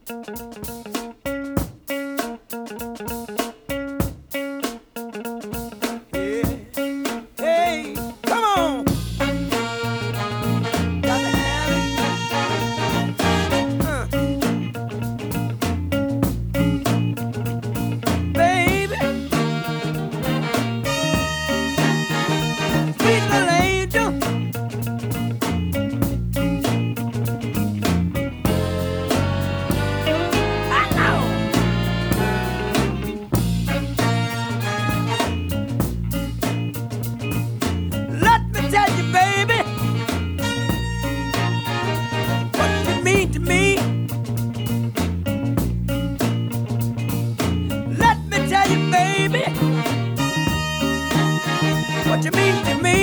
Hey, come on. Got to have it. Baby, sweet little angel. I know. Let me tell you, baby, what you mean to me. Let me tell you, baby, what you mean to me.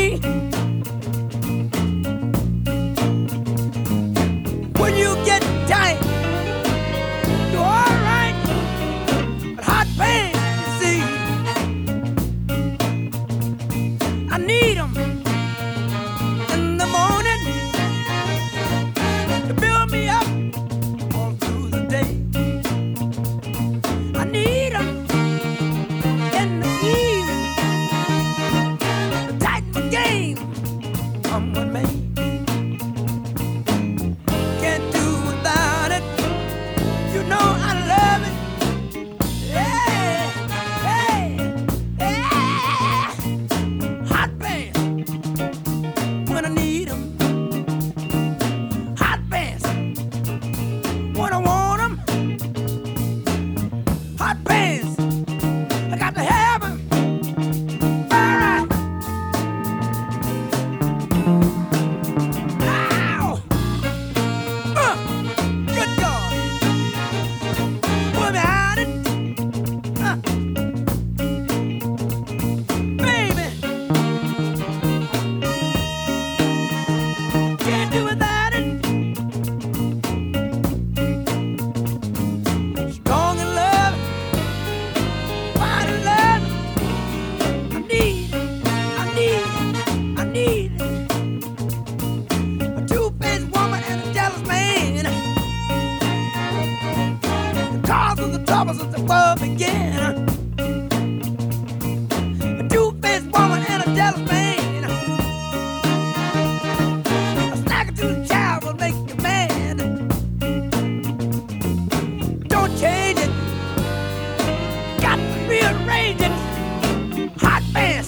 When you get tight, you're alright, but hot pain, you see, I need 'em in the morning to build me up all through the day. I need 'em in the evening to tighten my game. Come with me. Can't do without it. You know I love it. Yeah, hey, yeah. Hot pants when I need 'em. Hot pants when I want 'em. Hot pants, I got to have 'em. All right. Ow! Good God! Put me out it. Baby, can't do without it. Strong in love, fine in love. I need a two-faced woman and a jealous man. The cause of the troubles of the world begin. A two-faced woman and a jealous man. A snacker to the child will make you mad. Don't change it. Got to rearrange it. Hot pants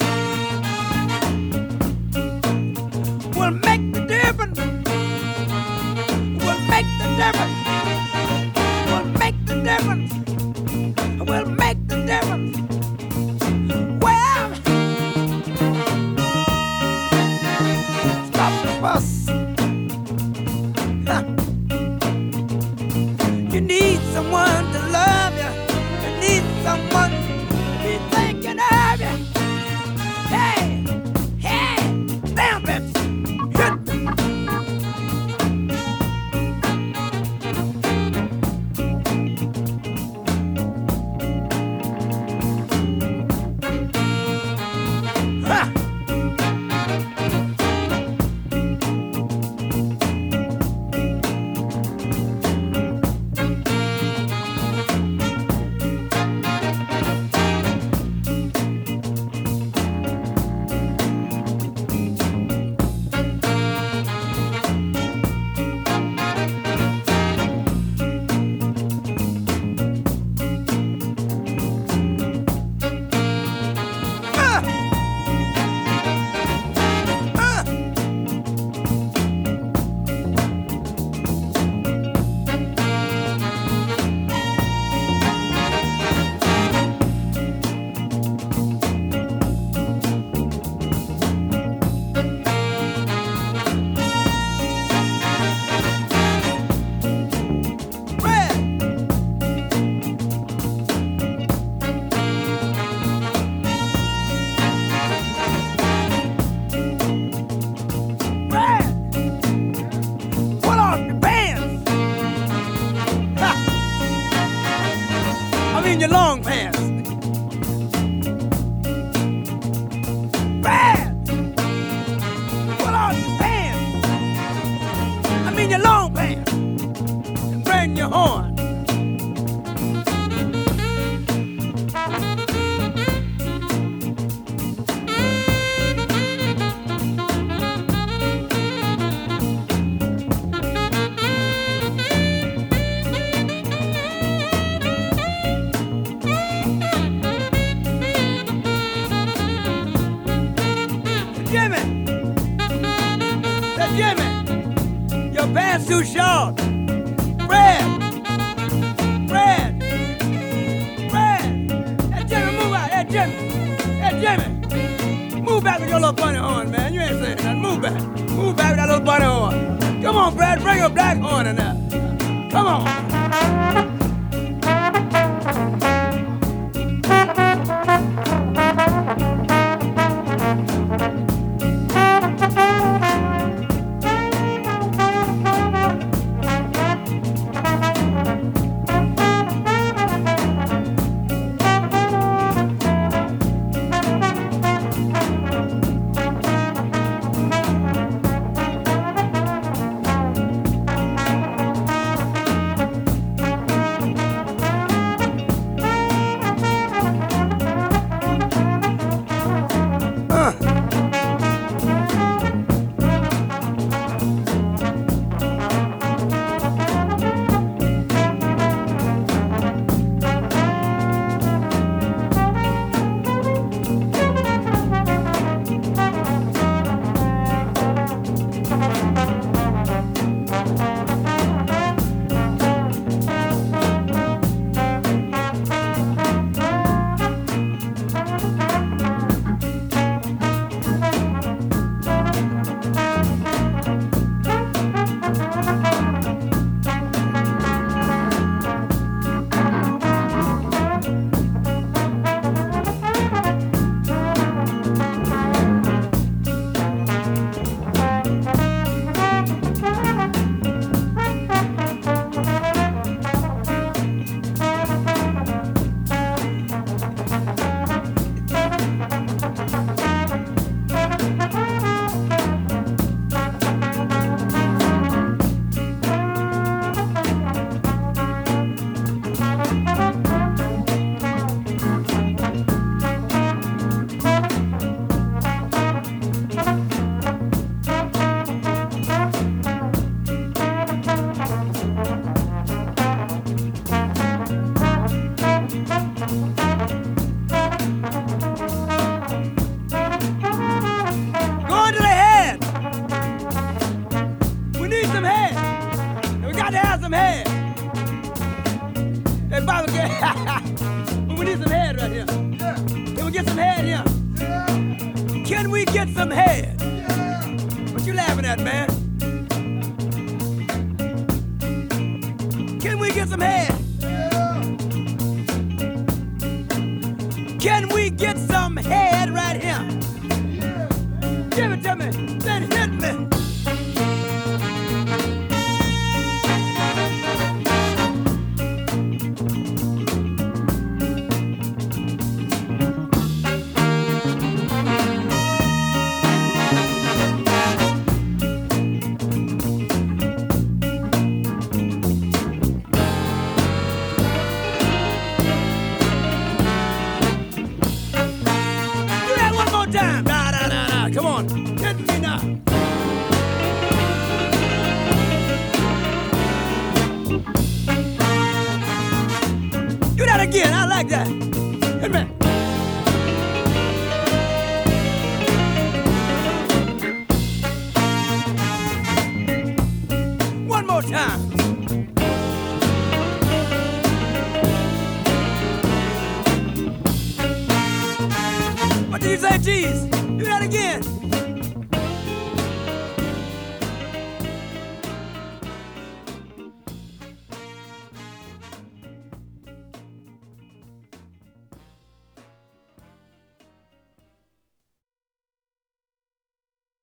will make the difference. Will make the difference. Will make the difference. Will make the difference. Well, stop the bus. Huh. You need someone to love you. You need someone to be thinking of you. Hey, hey, damn bitch, hit me. Ha! in your long pants. Bad! Pull out your pants. I mean your long pants. And bring your horn. too short. Fred! Fred! Fred! Hey, Jimmy, move out. Hey, Jimmy! Hey, Jimmy! Move back with your little bunny horn, man. You ain't saying nothing. Move back. Move back with that little bunny horn. Come on, Brad. Bring your black horn in there. Come on. We need some head right here. Yeah. Can we get some head here? Yeah. Can we get some head? Yeah. What you laughing at, man? Can we get some head? Yeah. Can we get some head right here? Yeah. Give it to me. Then hit me. Come on, hit me now. Do that again, I like that. Hit me. One more time. What did you say, cheese? Do that again.